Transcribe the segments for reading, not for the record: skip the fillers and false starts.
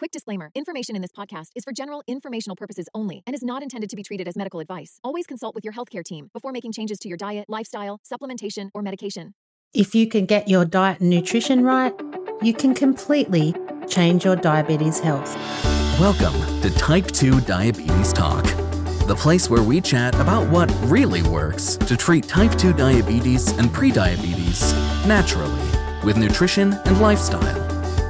Quick disclaimer. Information in this podcast is for general informational purposes only and is not intended to be treated as medical advice. Always consult with your healthcare team before making changes to your diet, lifestyle, supplementation, or medication. If you can get your diet and nutrition right, you can completely change your diabetes health. Welcome to Type 2 Diabetes Talk, the place where we chat about what really works to treat type 2 diabetes and prediabetes naturally with nutrition and lifestyle.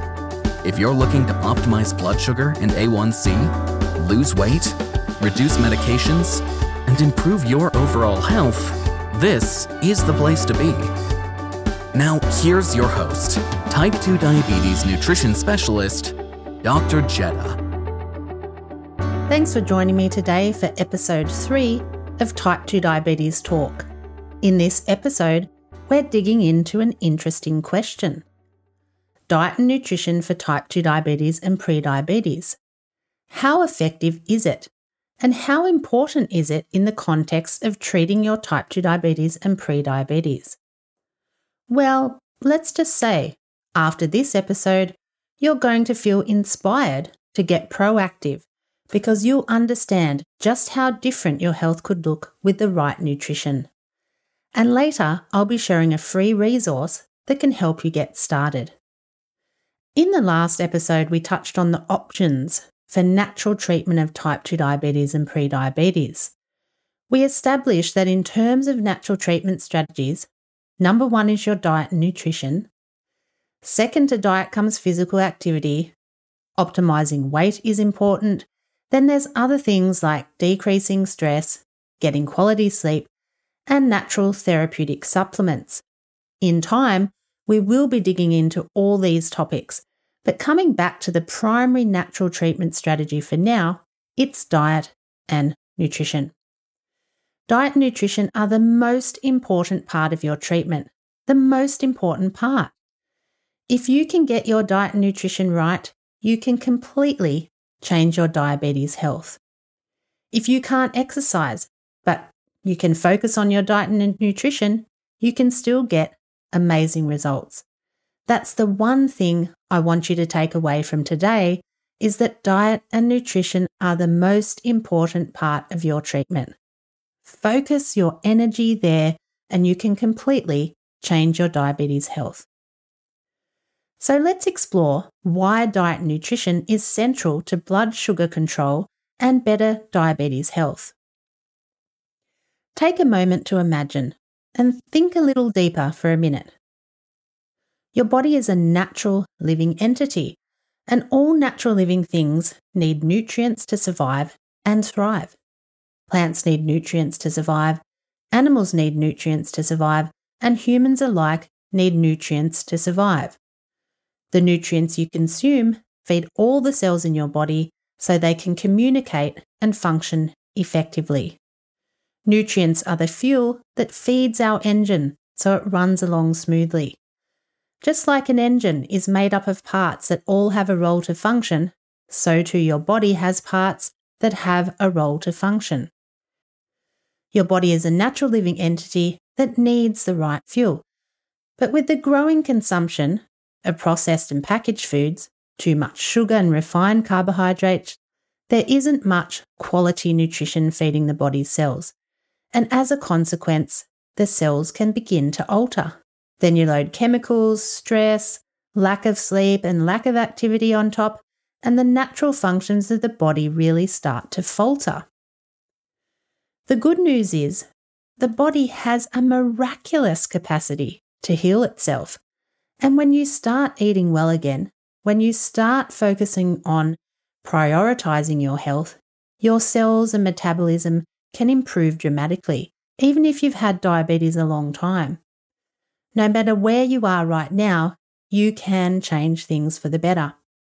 If you're looking to optimize blood sugar and A1C, lose weight, reduce medications, and improve your overall health, this is the place to be. Now, here's your host, Type 2 Diabetes Nutrition Specialist, Dr. Jetta. Thanks for joining me today for episode 3 of Type 2 Diabetes Talk. In this episode, we're digging into an interesting question. Diet and nutrition for type 2 diabetes and prediabetes. How effective is it? And how important is it in the context of treating your type 2 diabetes and prediabetes? Well, let's just say, after this episode, you're going to feel inspired to get proactive because you'll understand just how different your health could look with the right nutrition. And later, I'll be sharing a free resource that can help you get started. In the last episode, we touched on the options for natural treatment of type 2 diabetes and prediabetes. We established that in terms of natural treatment strategies, number 1 is your diet and nutrition. Second to diet comes physical activity. Optimizing weight is important. Then there's other things like decreasing stress, getting quality sleep, and natural therapeutic supplements. In time, we will be digging into all these topics, but coming back to the primary natural treatment strategy for now, it's diet and nutrition. Diet and nutrition are the most important part of your treatment, the most important part. If you can get your diet and nutrition right, you can completely change your diabetes health. If you can't exercise, but you can focus on your diet and nutrition, you can still get amazing results. That's the one thing I want you to take away from today is that diet and nutrition are the most important part of your treatment. Focus your energy there and you can completely change your diabetes health. So let's explore why diet and nutrition is central to blood sugar control and better diabetes health. Take a moment to imagine and think a little deeper for a minute. Your body is a natural living entity, and all natural living things need nutrients to survive and thrive. Plants need nutrients to survive, animals need nutrients to survive, and humans alike need nutrients to survive. The nutrients you consume feed all the cells in your body so they can communicate and function effectively. Nutrients are the fuel that feeds our engine so it runs along smoothly. Just like an engine is made up of parts that all have a role to function, so too your body has parts that have a role to function. Your body is a natural living entity that needs the right fuel. But with the growing consumption of processed and packaged foods, too much sugar and refined carbohydrates, there isn't much quality nutrition feeding the body's cells. And as a consequence, the cells can begin to alter. Then you load chemicals, stress, lack of sleep and lack of activity on top, and the natural functions of the body really start to falter. The good news is the body has a miraculous capacity to heal itself. And when you start eating well again, when you start focusing on prioritizing your health, your cells and metabolism can improve dramatically, even if you've had diabetes a long time. No matter where you are right now, you can change things for the better.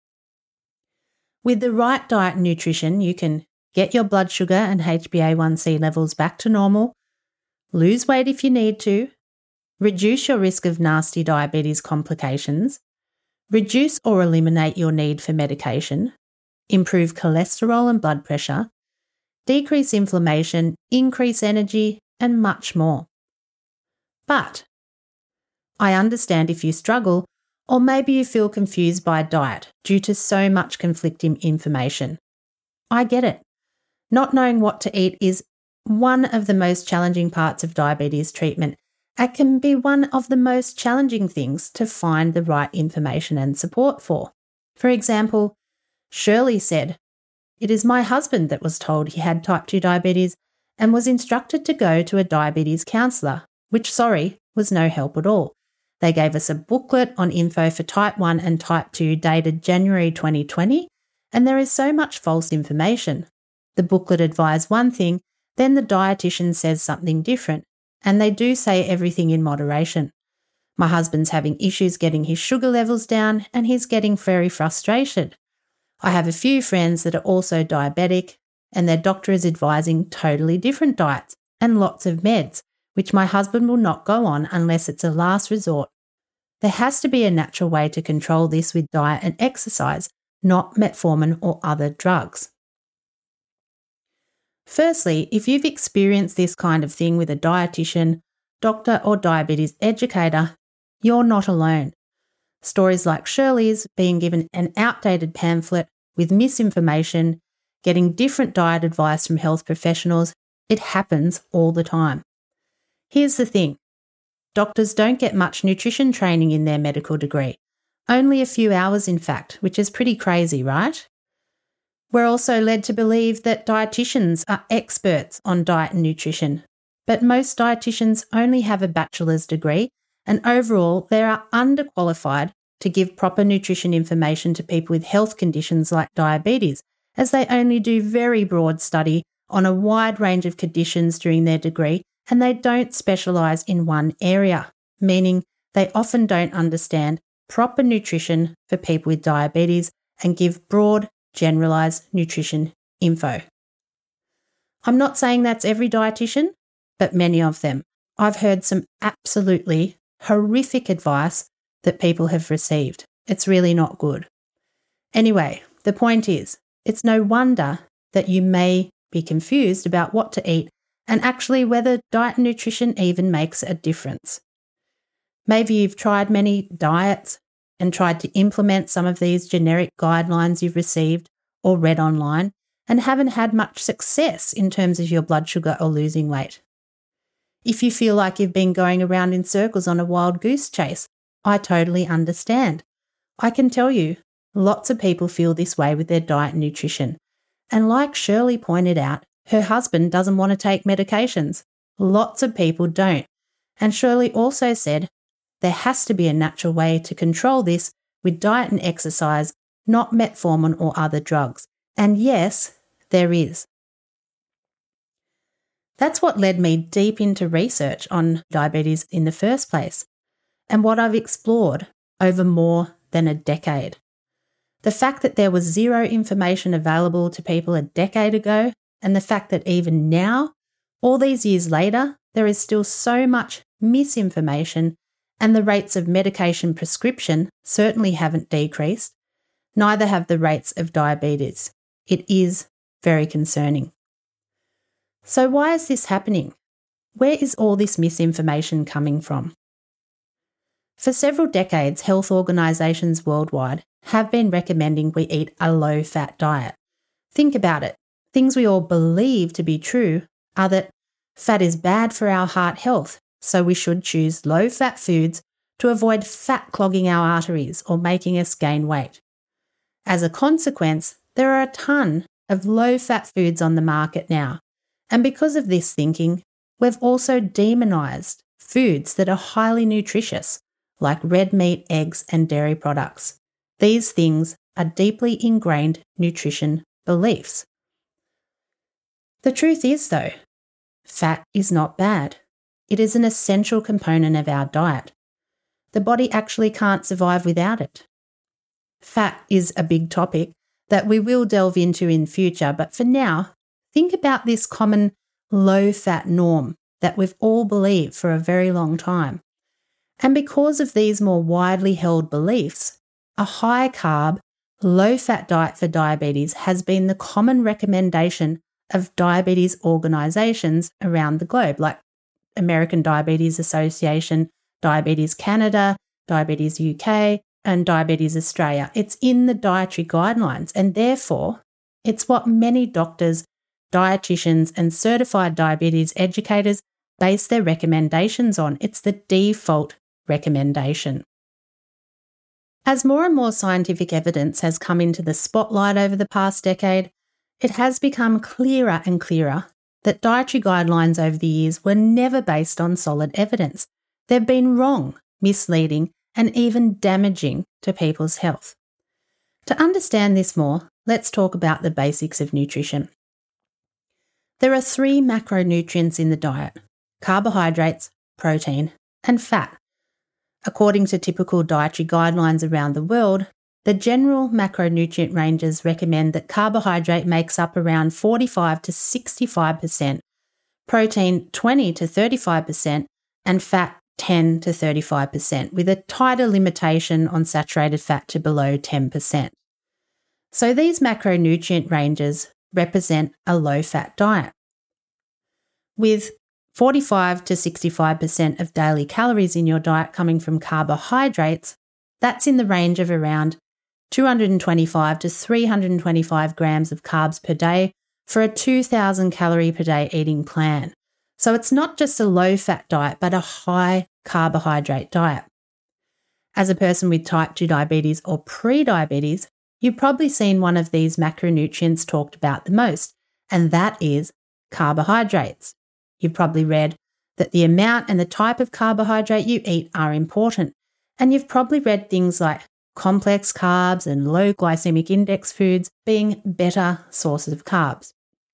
With the right diet and nutrition, you can get your blood sugar and HbA1c levels back to normal, lose weight if you need to, reduce your risk of nasty diabetes complications, reduce or eliminate your need for medication, improve cholesterol and blood pressure, decrease inflammation, increase energy, and much more. But I understand if you struggle Or maybe you feel confused by diet due to so much conflicting information. I get it. Not knowing what to eat is one of the most challenging parts of diabetes treatment. It can be one of the most challenging things to find the right information and support for. For example, Shirley said, "It is my husband that was told he had type 2 diabetes and was instructed to go to a diabetes counsellor, which, was no help at all. They gave us a booklet on info for type 1 and type 2 dated January 2020, and there is so much false information. The booklet advised one thing, then the dietitian says something different, and they do say everything in moderation. My husband's having issues getting his sugar levels down, and he's getting very frustrated. I have a few friends that are also diabetic, and their doctor is advising totally different diets and lots of meds, which my husband will not go on unless it's a last resort. There has to be a natural way to control this with diet and exercise, not metformin or other drugs." Firstly, if you've experienced this kind of thing with a dietitian, doctor or diabetes educator, you're not alone. Stories like Shirley's, being given an outdated pamphlet with misinformation, getting different diet advice from health professionals, it happens all the time. Here's the thing. Doctors don't get much nutrition training in their medical degree. Only a few hours, in fact, which is pretty crazy, right? We're also led to believe that dietitians are experts on diet and nutrition, but most dietitians only have a bachelor's degree, and overall they are underqualified to give proper nutrition information to people with health conditions like diabetes, as they only do very broad study on a wide range of conditions during their degree, and they don't specialise in one area, meaning they often don't understand proper nutrition for people with diabetes and give broad, generalised nutrition info. I'm not saying that's every dietitian, but many of them. I've heard some absolutely horrific advice that people have received. It's really not good. Anyway, the point is, it's no wonder that you may be confused about what to eat and actually whether diet and nutrition even makes a difference. Maybe you've tried many diets and tried to implement some of these generic guidelines you've received or read online and haven't had much success in terms of your blood sugar or losing weight. If you feel like you've been going around in circles on a wild goose chase, I totally understand. I can tell you, lots of people feel this way with their diet and nutrition. And like Shirley pointed out, her husband doesn't want to take medications. Lots of people don't. And Shirley also said, there has to be a natural way to control this with diet and exercise, not metformin or other drugs. And yes, there is. That's what led me deep into research on diabetes in the first place, and what I've explored over more than a decade. The fact that there was zero information available to people a decade ago, and the fact that even now, all these years later, there is still so much misinformation, and the rates of medication prescription certainly haven't decreased, neither have the rates of diabetes. It is very concerning. So why is this happening? Where is all this misinformation coming from? For several decades, health organisations worldwide have been recommending we eat a low-fat diet. Think about it. Things we all believe to be true are that fat is bad for our heart health, so we should choose low-fat foods to avoid fat clogging our arteries or making us gain weight. As a consequence, there are a ton of low-fat foods on the market now, and because of this thinking, we've also demonised foods that are highly nutritious, like red meat, eggs, and dairy products. These things are deeply ingrained nutrition beliefs. The truth is, though, fat is not bad. It is an essential component of our diet. The body actually can't survive without it. Fat is a big topic that we will delve into in future, but for now, think about this common low-fat norm that we've all believed for a very long time. And because of these more widely held beliefs, a high-carb, low-fat diet for diabetes has been the common recommendation of diabetes organisations around the globe, like American Diabetes Association, Diabetes Canada, Diabetes UK, and Diabetes Australia. It's in the dietary guidelines, and therefore it's what many doctors, dietitians and certified diabetes educators base their recommendations on. It's the default recommendation. As more and more scientific evidence has come into the spotlight over the past decade, it has become clearer and clearer that dietary guidelines over the years were never based on solid evidence. They've been wrong, misleading, and even damaging to people's health. To understand this more, let's talk about the basics of nutrition. There are 3 macronutrients in the diet: carbohydrates, protein, and fat. According to typical dietary guidelines around the world, the general macronutrient ranges recommend that carbohydrate makes up around 45 to 65%, protein 20 to 35%, and fat 10 to 35%, with a tighter limitation on saturated fat to below 10%. So these macronutrient ranges represent a low-fat diet. With 45 to 65% of daily calories in your diet coming from carbohydrates, that's in the range of around 225 to 325 grams of carbs per day for a 2,000 calorie per day eating plan. So it's not just a low-fat diet, but a high carbohydrate diet. As a person with type 2 diabetes or pre-diabetes, you've probably seen one of these macronutrients talked about the most, and that is carbohydrates. You've probably read that the amount and the type of carbohydrate you eat are important, and you've probably read things like complex carbs and low glycemic index foods being better sources of carbs.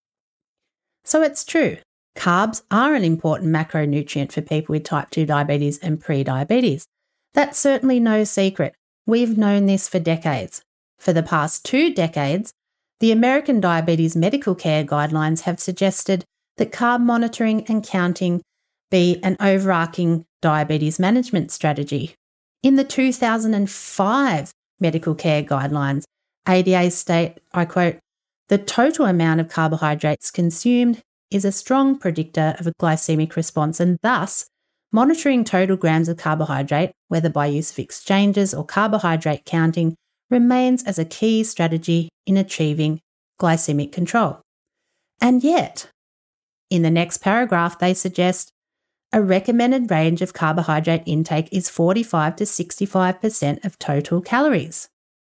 So it's true, carbs are an important macronutrient for people with type 2 diabetes and pre-diabetes. That's certainly no secret. We've known this for decades. For the past 2 decades, the American Diabetes Medical Care Guidelines have suggested that carb monitoring and counting be an overarching diabetes management strategy. In the 2005 Medical Care Guidelines, ADA state, I quote, "The total amount of carbohydrates consumed is a strong predictor of a glycemic response, and thus monitoring total grams of carbohydrate, whether by use of exchanges or carbohydrate counting, remains as a key strategy in achieving glycemic control." And yet, in the next paragraph, they suggest a recommended range of carbohydrate intake is 45 to 65% of total calories.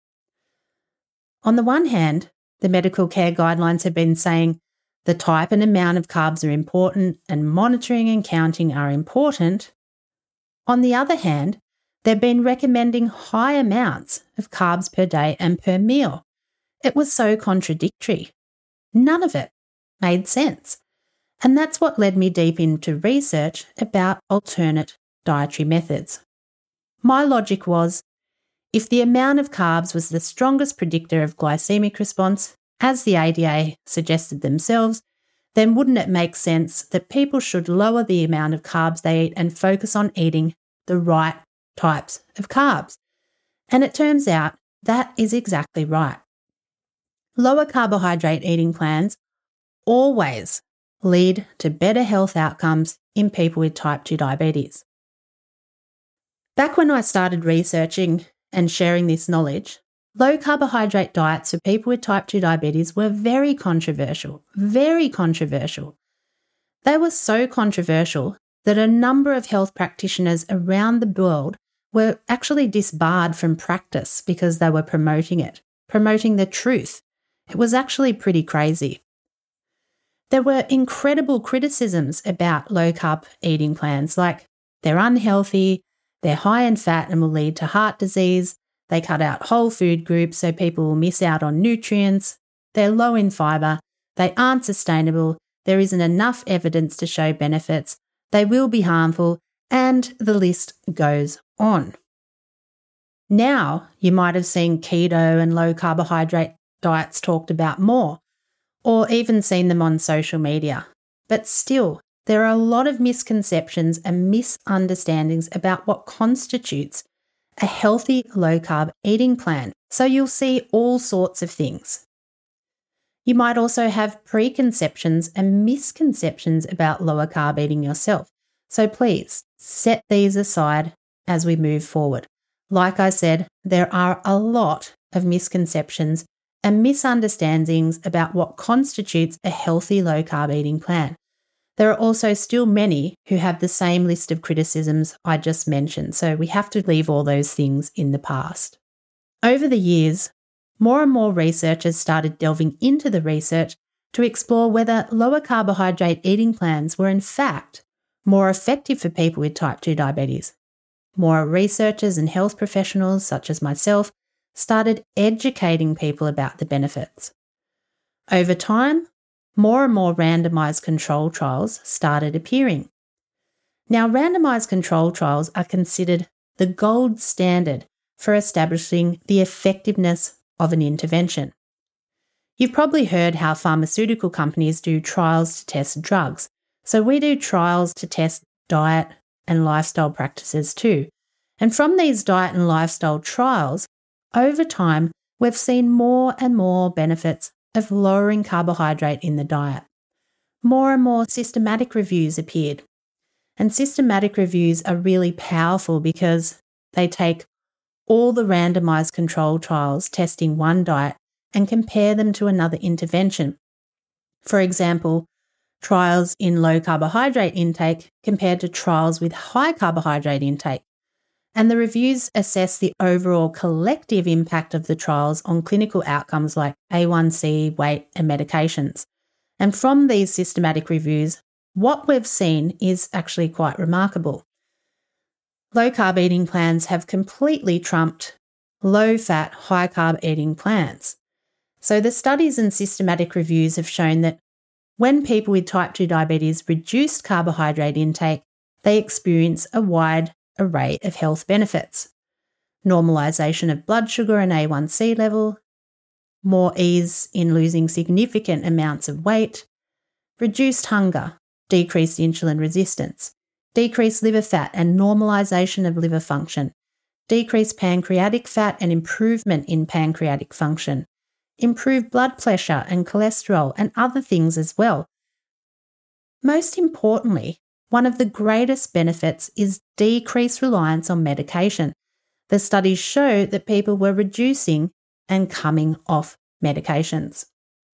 On the one hand, the medical care guidelines have been saying the type and amount of carbs are important and monitoring and counting are important. On the other hand, they've been recommending high amounts of carbs per day and per meal. It was so contradictory. None of it made sense. And that's what led me deep into research about alternate dietary methods. My logic was, if the amount of carbs was the strongest predictor of glycemic response, as the ADA suggested themselves, then wouldn't it make sense that people should lower the amount of carbs they eat and focus on eating the right types of carbs? And it turns out that is exactly right. Lower carbohydrate eating plans always lead to better health outcomes in people with type 2 diabetes. Back when I started researching and sharing this knowledge, low carbohydrate diets for people with type 2 diabetes were very controversial. They were so controversial that a number of health practitioners around the world were actually disbarred from practice because they were promoting the truth. It was actually pretty crazy. There were incredible criticisms about low-carb eating plans, like they're unhealthy, they're high in fat and will lead to heart disease, they cut out whole food groups so people will miss out on nutrients, they're low in fibre, they aren't sustainable, there isn't enough evidence to show benefits, they will be harmful, and the list goes on. Now, you might have seen keto and low-carbohydrate diets talked about more, or even seen them on social media. But still, there are a lot of misconceptions and misunderstandings about what constitutes a healthy low-carb eating plan. So you'll see all sorts of things. You might also have preconceptions and misconceptions about lower carb eating yourself. So please set these aside as we move forward. Like I said, there are a lot of misconceptions and misunderstandings about what constitutes a healthy low-carb eating plan. There are also still many who have the same list of criticisms I just mentioned, so we have to leave all those things in the past. Over the years, more and more researchers started delving into the research to explore whether lower carbohydrate eating plans were in fact more effective for people with type 2 diabetes. More researchers and health professionals, such as myself, started educating people about the benefits. Over time, more and more randomised control trials started appearing. Now, randomised control trials are considered the gold standard for establishing the effectiveness of an intervention. You've probably heard how pharmaceutical companies do trials to test drugs, so we do trials to test diet and lifestyle practices too. And from these diet and lifestyle trials, over time, we've seen more and more benefits of lowering carbohydrate in the diet. More and more systematic reviews appeared. And systematic reviews are really powerful because they take all the randomised control trials testing one diet and compare them to another intervention. For example, trials in low carbohydrate intake compared to trials with high carbohydrate intake. And the reviews assess the overall collective impact of the trials on clinical outcomes like A1C, weight, and medications. And from these systematic reviews, what we've seen is actually quite remarkable. Low-carb eating plans have completely trumped low-fat, high-carb eating plans. So the studies and systematic reviews have shown that when people with type 2 diabetes reduced carbohydrate intake, they experience a wide array of health benefits. Normalisation of blood sugar and A1C level, more ease in losing significant amounts of weight, reduced hunger, decreased insulin resistance, decreased liver fat and normalisation of liver function, decreased pancreatic fat and improvement in pancreatic function, improved blood pressure and cholesterol and other things as well. Most importantly, one of the greatest benefits is decreased reliance on medication. The studies show that people were reducing and coming off medications.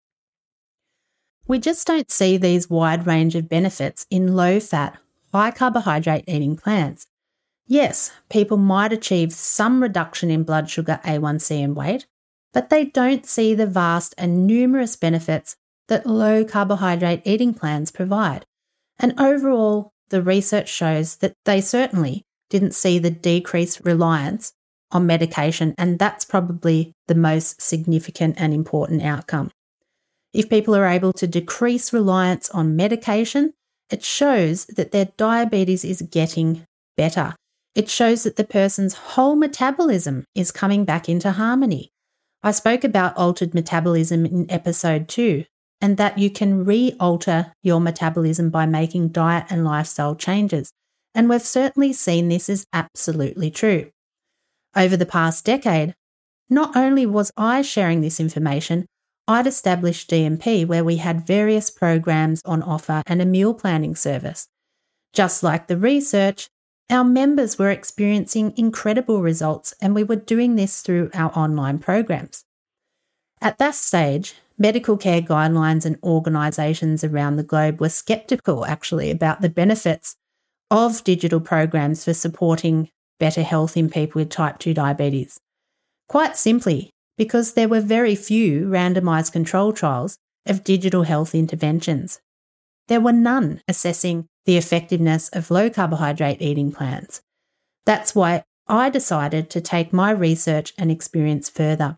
We just don't see these wide range of benefits in low-fat, high-carbohydrate eating plans. Yes, people might achieve some reduction in blood sugar, A1C and weight, but they don't see the vast and numerous benefits that low-carbohydrate eating plans provide. And overall, the research shows that they certainly didn't see the decreased reliance on medication, and that's probably the most significant and important outcome. If people are able to decrease reliance on medication, it shows that their diabetes is getting better. It shows that the person's whole metabolism is coming back into harmony. I spoke about altered metabolism in episode 2, and that you can re-alter your metabolism by making diet and lifestyle changes. And we've certainly seen this is absolutely true. Over the past decade, not only was I sharing this information, I'd established DMP where we had various programs on offer and a meal planning service. Just like the research, our members were experiencing incredible results, and we were doing this through our online programs. At that stage, medical care guidelines and organisations around the globe were sceptical actually about the benefits of digital programs for supporting better health in people with type 2 diabetes. Quite simply, because there were very few randomised control trials of digital health interventions. There were none assessing the effectiveness of low carbohydrate eating plans. That's why I decided to take my research and experience further.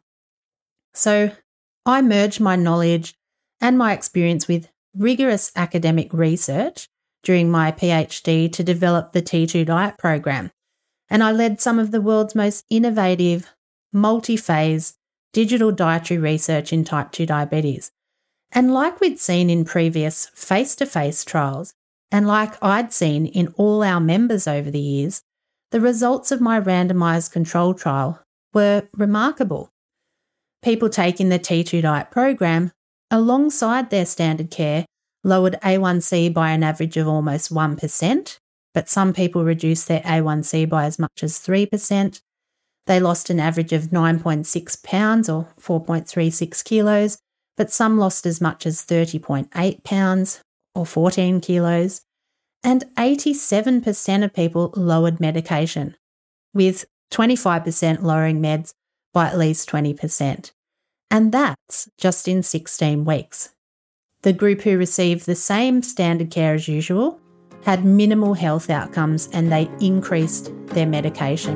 So I merged my knowledge and my experience with rigorous academic research during my PhD to develop the T2 Diet program, and I led some of the world's most innovative, multi-phase digital dietary research in type 2 diabetes. And like we'd seen in previous face-to-face trials, and like I'd seen in all our members over the years, the results of my randomised control trial were remarkable. People taking the T2 Diet program, alongside their standard care, lowered A1C by an average of almost 1%, but some people reduced their A1C by as much as 3%. They lost an average of 9.6 pounds or 4.36 kilos, but some lost as much as 30.8 pounds or 14 kilos. And 87% of people lowered medication, with 25% lowering meds by at least 20%. And that's just in 16 weeks. The group who received the same standard care as usual had minimal health outcomes and they increased their medication.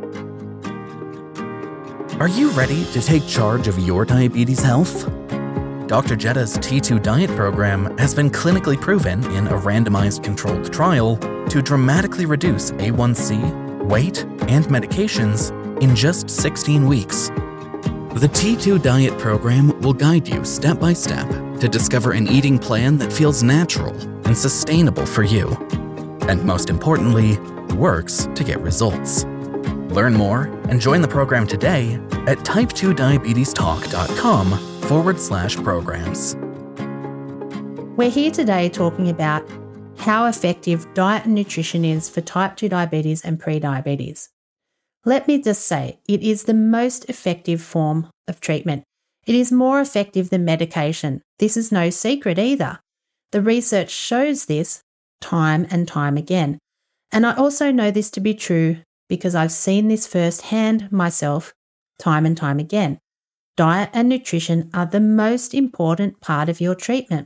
Are you ready to take charge of your diabetes health? Dr. Jetta's T2 diet program has been clinically proven in a randomized controlled trial to dramatically reduce A1C, weight, and medications in just 16 weeks. The T2 diet program will guide you step by step to discover an eating plan that feels natural and sustainable for you, and most importantly, works to get results. Learn more and join the program today at type2diabetestalk.com/programs. We're here today talking about how effective diet and nutrition is for type 2 diabetes and pre-diabetes. Let me just say, it is the most effective form of treatment. It is more effective than medication. This is no secret either. The research shows this time and time again. And I also know this to be true because I've seen this firsthand myself time and time again. Diet and nutrition are the most important part of your treatment.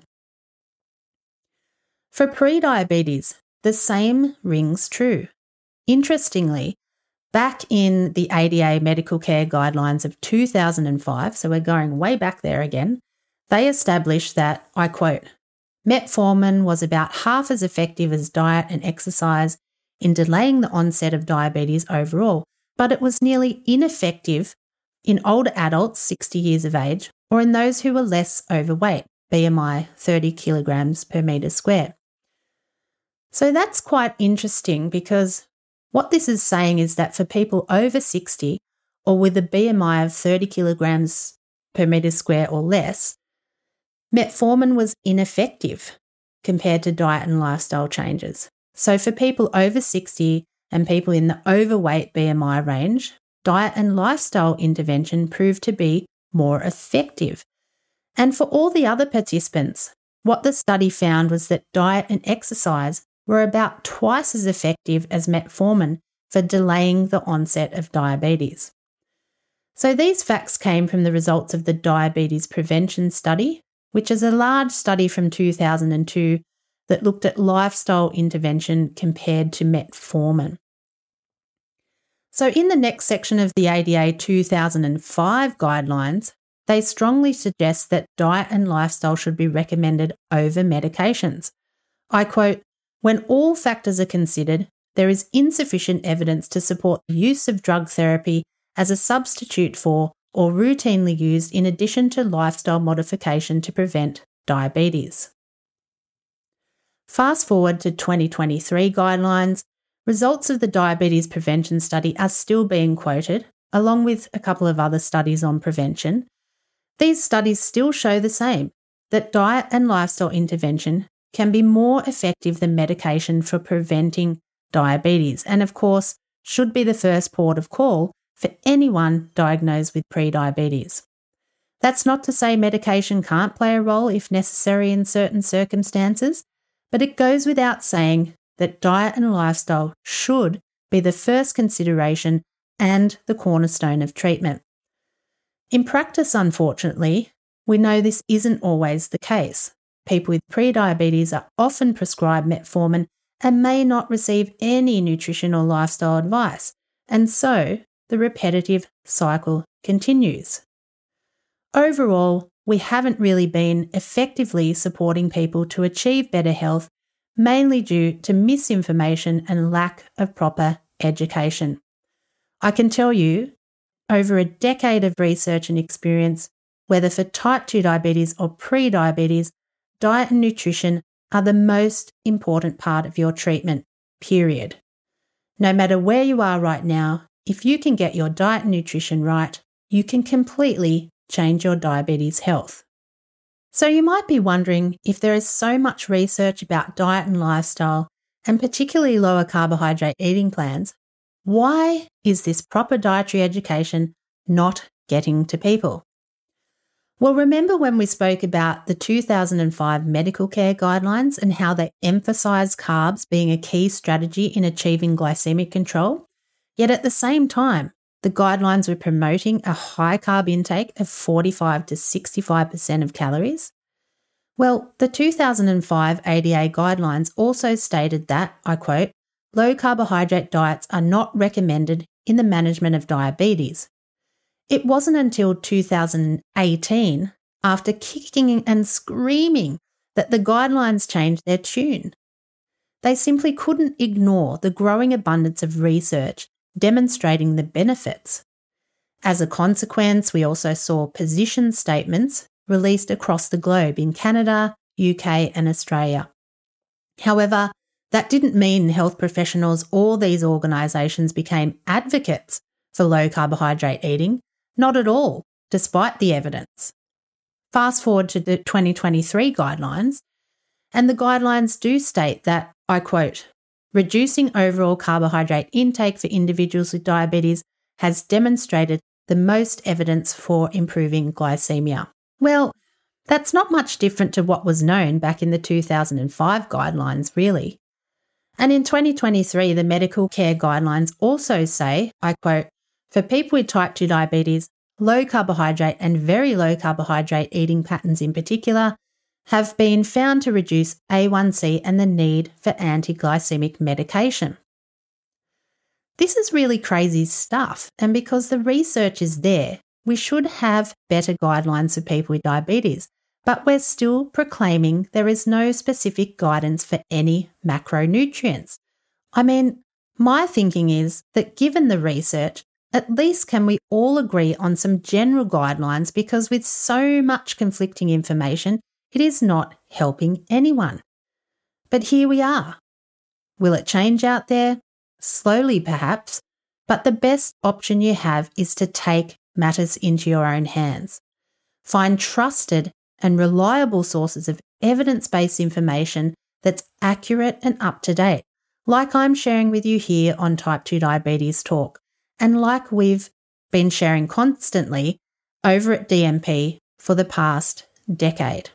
For pre-diabetes, the same rings true. Interestingly, back in the ADA Medical Care Guidelines of 2005, so we're going way back there again, they established that, I quote, metformin was about half as effective as diet and exercise in delaying the onset of diabetes overall, but it was nearly ineffective in older adults 60 years of age or in those who were less overweight, BMI 30 kilograms per metre squared. So that's quite interesting because what this is saying is that for people over 60 or with a BMI of 30 kilograms per metre square or less, metformin was ineffective compared to diet and lifestyle changes. So for people over 60 and people in the overweight BMI range, diet and lifestyle intervention proved to be more effective. And for all the other participants, what the study found was that diet and exercise were about twice as effective as metformin for delaying the onset of diabetes. So these facts came from the results of the Diabetes Prevention Study, which is a large study from 2002 that looked at lifestyle intervention compared to metformin. So in the next section of the ADA 2005 guidelines, they strongly suggest that diet and lifestyle should be recommended over medications. I quote, when all factors are considered, there is insufficient evidence to support the use of drug therapy as a substitute for or routinely used in addition to lifestyle modification to prevent diabetes. Fast forward to 2023 guidelines, results of the Diabetes Prevention Study are still being quoted, along with a couple of other studies on prevention. These studies still show the same, that diet and lifestyle intervention can be more effective than medication for preventing diabetes, and of course, should be the first port of call for anyone diagnosed with pre-diabetes. That's not to say medication can't play a role if necessary in certain circumstances, but it goes without saying that diet and lifestyle should be the first consideration and the cornerstone of treatment. In practice, unfortunately, we know this isn't always the case. People with pre-diabetes are often prescribed metformin and may not receive any nutrition or lifestyle advice, and so the repetitive cycle continues. Overall, we haven't really been effectively supporting people to achieve better health, mainly due to misinformation and lack of proper education. I can tell you, over a decade of research and experience, whether for type 2 diabetes or pre-diabetes, diet and nutrition are the most important part of your treatment, period. No matter where you are right now, if you can get your diet and nutrition right, you can completely change your diabetes health. So you might be wondering if there is so much research about diet and lifestyle, and particularly lower carbohydrate eating plans, Why is this proper dietary education not getting to people? Well, remember when we spoke about the 2005 medical care guidelines and how they emphasise carbs being a key strategy in achieving glycemic control? Yet at the same time, the guidelines were promoting a high carb intake of 45 to 65% of calories. Well, the 2005 ADA guidelines also stated that, I quote, low carbohydrate diets are not recommended in the management of diabetes. It wasn't until 2018, after kicking and screaming, that the guidelines changed their tune. They simply couldn't ignore the growing abundance of research demonstrating the benefits. As a consequence, we also saw position statements released across the globe in Canada, UK and Australia. However, that didn't mean health professionals or these organisations became advocates for low carbohydrate eating. Not at all, despite the evidence. Fast forward to the 2023 guidelines, and the guidelines do state that, I quote, reducing overall carbohydrate intake for individuals with diabetes has demonstrated the most evidence for improving glycemia. Well, that's not much different to what was known back in the 2005 guidelines, really. And in 2023, the medical care guidelines also say, I quote, for people with type 2 diabetes, low carbohydrate and very low carbohydrate eating patterns in particular have been found to reduce A1C and the need for anti-glycemic medication. This is really crazy stuff, and because the research is there, we should have better guidelines for people with diabetes, but we're still proclaiming there is no specific guidance for any macronutrients. I mean, my thinking is that given the research, at least can we all agree on some general guidelines, because with so much conflicting information, it is not helping anyone. But here we are. Will it change out there? Slowly perhaps, but the best option you have is to take matters into your own hands. Find trusted and reliable sources of evidence-based information that's accurate and up to date, like I'm sharing with you here on Type 2 Diabetes Talk, and like we've been sharing constantly over at DMP for the past decade.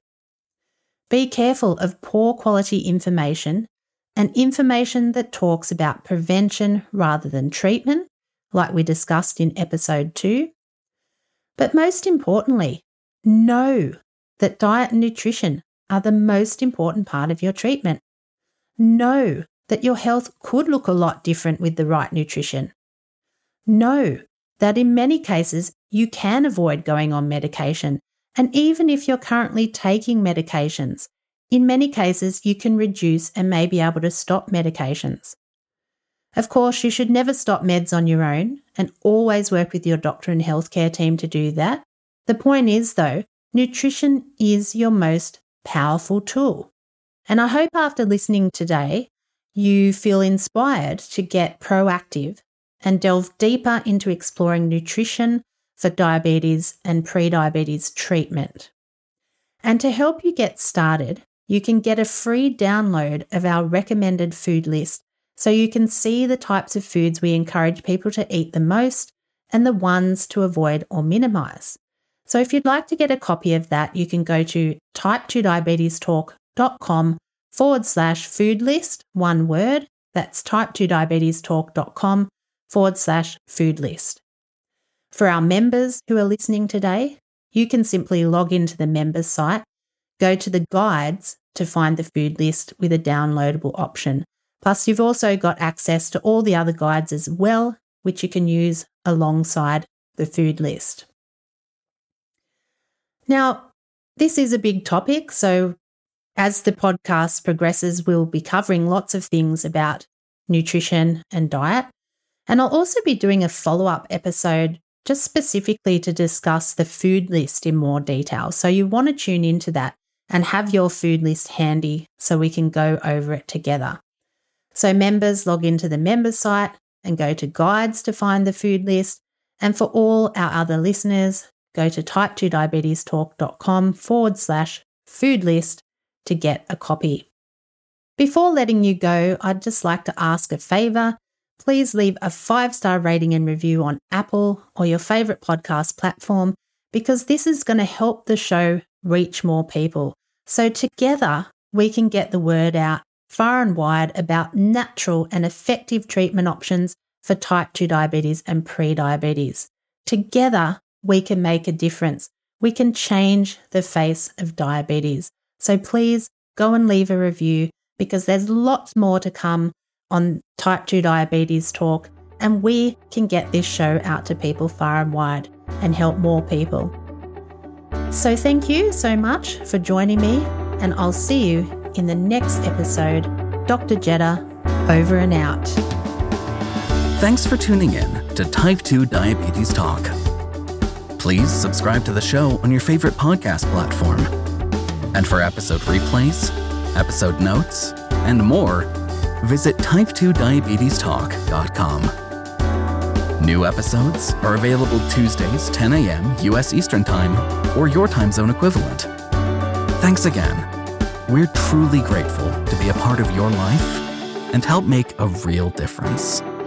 Be careful of poor quality information and information that talks about prevention rather than treatment, like we discussed in episode 2. But most importantly, know that diet and nutrition are the most important part of your treatment. Know that your health could look a lot different with the right nutrition. Know that in many cases you can avoid going on medication, and even if you're currently taking medications, in many cases you can reduce and may be able to stop medications. Of course, you should never stop meds on your own and always work with your doctor and healthcare team to do that. The point is, though, nutrition is your most powerful tool. And I hope after listening today, you feel inspired to get proactive and delve deeper into exploring nutrition for diabetes and pre-diabetes treatment. And to help you get started, you can get a free download of our recommended food list so you can see the types of foods we encourage people to eat the most and the ones to avoid or minimise. So if you'd like to get a copy of that, you can go to type2diabetestalk.com/food list, one word. That's type2diabetestalk.com/food list. For our members who are listening today, you can simply log into the members site, go to the guides to find the food list with a downloadable option. Plus, you've also got access to all the other guides as well, which you can use alongside the food list. Now, this is a big topic, so as the podcast progresses, we'll be covering lots of things about nutrition and diet. And I'll also be doing a follow-up episode just specifically to discuss the food list in more detail. So you want to tune into that and have your food list handy so we can go over it together. So members, log into the members site and go to guides to find the food list. And for all our other listeners, go to type2diabetestalk.com/food list to get a copy. Before letting you go, I'd just like to ask a favour. please leave a 5-star rating and review on Apple or your favourite podcast platform, because this is going to help the show reach more people. So together we can get the word out far and wide about natural and effective treatment options for type 2 diabetes and pre-diabetes. Together we can make a difference. We can change the face of diabetes. So please go and leave a review, because there's lots more to come on Type 2 Diabetes Talk, and we can get this show out to people far and wide and help more people. So thank you so much for joining me, and I'll see you in the next episode. Dr. Jetta, over and out. Thanks for tuning in to Type 2 Diabetes Talk. Please subscribe to the show on your favorite podcast platform. And for episode replays, episode notes, and more, visit type2diabetestalk.com. New episodes are available Tuesdays, 10 a.m. US Eastern Time, or your time zone equivalent. Thanks again. We're truly grateful to be a part of your life and help make a real difference.